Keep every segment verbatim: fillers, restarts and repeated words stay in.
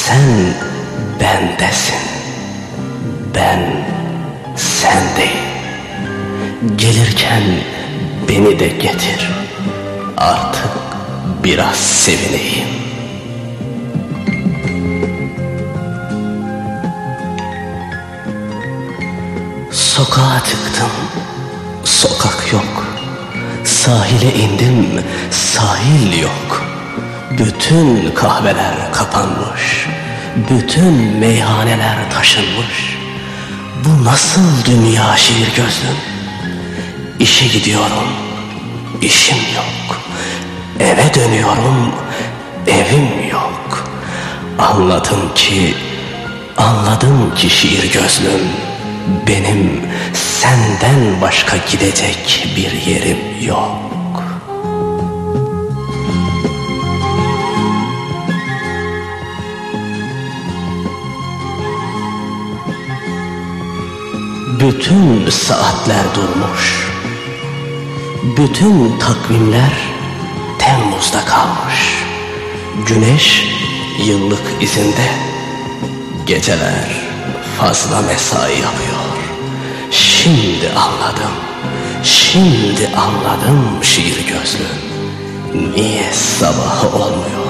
Sen bendesin, ben sendeyim. Gelirken beni de getir, artık biraz sevineyim. Sokağa çıktım, sokak yok. Sahile indim, sahil yok. Bütün kahveler kapanmış, bütün meyhaneler taşınmış. Bu nasıl dünya şiir gözlüm? İşe gidiyorum, işim yok. Eve dönüyorum, evim yok. Anladım ki, anladım ki şiir gözlüm, benim senden başka gidecek bir yerim yok. Bütün saatler durmuş, bütün takvimler Temmuz'da kalmış. Güneş yıllık izinde, geceler fazla mesai yapıyor. Şimdi anladım, şimdi anladım şiir gözlüm, niye sabahı olmuyor?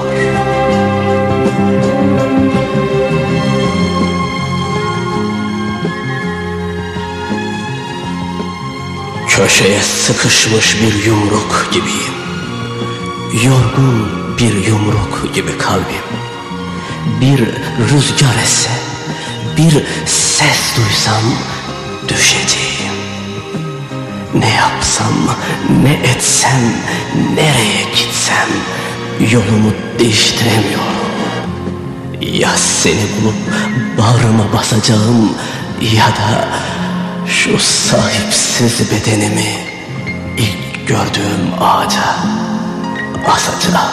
Köşeye sıkışmış bir yumruk gibiyim. Yorgun bir yumruk gibi kalbim. Bir rüzgar esse, bir ses duysam düşeceğim. Ne yapsam, ne etsem, nereye gitsem yolumu değiştiremiyorum. Ya seni bulup bağrıma basacağım, ya da şu sahipsiz bedenimi ilk gördüğüm ağaca asacağım.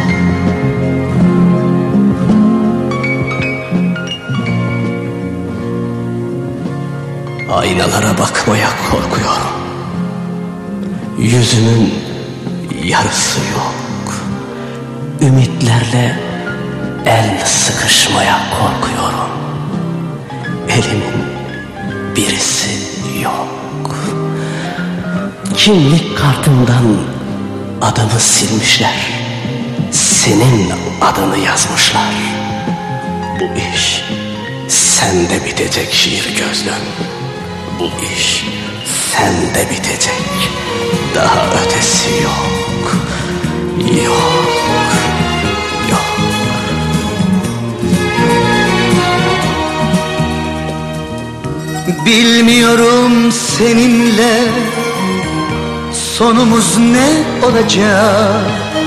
Aynalara bakmaya korkuyorum. Yüzümün yarısı yok. Ümitlerle el sıkışmaya korkuyorum. Elimin birisi yok. Kimlik kartımdan adımı silmişler. Senin adını yazmışlar. Bu iş sende bitecek şiir gözlüm. Bu iş sende bitecek. Daha ötesi yok. Yok. Yok. Bilmiyorum seninle sonumuz ne olacak.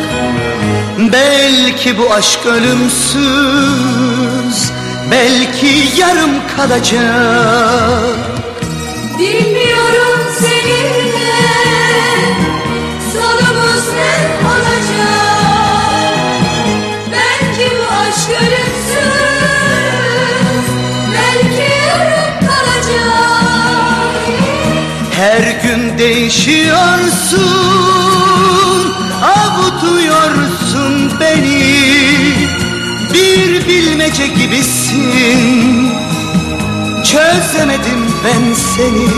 Belki bu aşk ölümsüz, belki yarım kalacak. Bilmiyorum seninle sonumuz ne olacak. Belki bu aşk ölümsüz, belki yarım kalacak. Her gün değişiyorsun, avutuyorsun beni. Bir bilmece gibisin, çözemedim ben seni.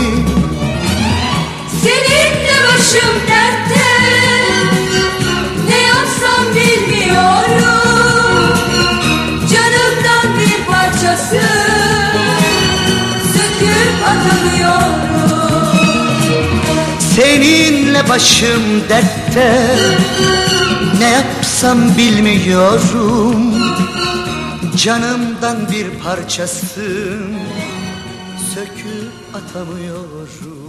Seninle başım dertte, ne yapsam bilmiyorum. Canımdan bir parçası söküp atamıyorum. Seninle başım dertte, ne yapsam bilmiyorum. Canımdan bir parçasın, söküp atamıyorum.